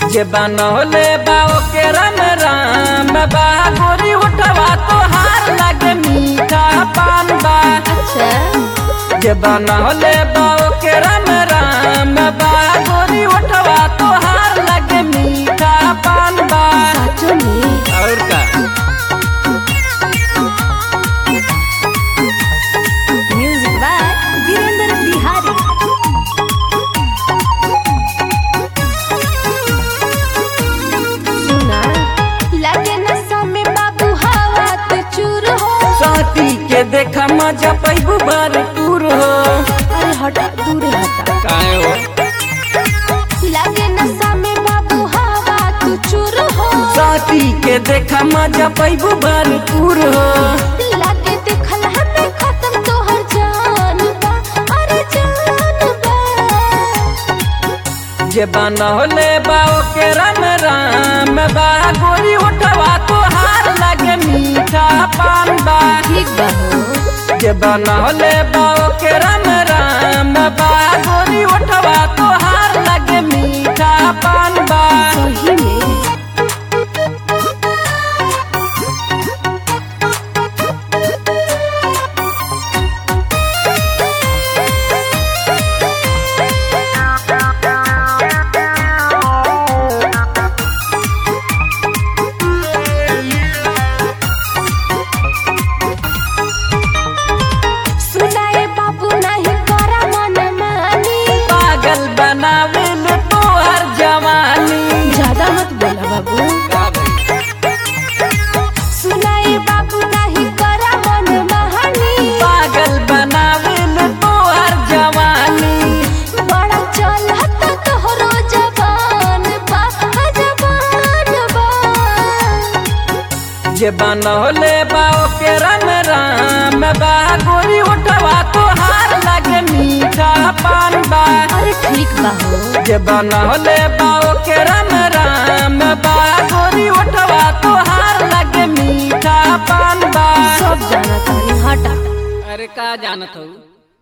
जे बनौले बाओ के राम राम बा गोरी उठवा तो हार लगे मीठा पान बा। अच्छा जे बनौले बाओ के राम राम बा गोरी उठवा तो हार लगे मीठा पान बा। सचो में और का म्यूजिक बाय वीरेंद्र बिहारी। सुना लगे नशा में बाबू हवा तो चूर हो। साथी के देखा मजा पैबू भरपूर हो। अरे हटा दूर हटा। काहे हो लगे नशा में बाबू हवा तो चूर हो। साथी के देखा मजा पैबू भरपूर हो। लगे देखल हमें खत्म तोहर जान बा। अरे जान बा। जे बनौले बाओ के राम राम बा गोरी उठवा तो हार लगे मीठा पान बा। ठीक बा हो। जे बनौले बाओ के राम राम बा गोरी उठवा तो हार लगे मीठा पान बा। सही में सुनाए बाबू नहीं करा मन मानी। पागल बनावेल तोहर जवानी। ज्यादा मत बोला बाबू। सुनाए बाबू नहीं करा मन मानी। पागल बनावेल तोहर जवानी। बड़ा चलत तोहरो जवान बा। जवान बा। जे बनौले बाओ के राम राम बा गोरी उठवा तो हार लगे मीठा पान बा। अरे ठीक बा हो। जे बनौले बाओ के राम राम बा गोरी उठवा तो हार लगे मीठा पान बा। सब जाना तानी हटा। अरे का जानत हो।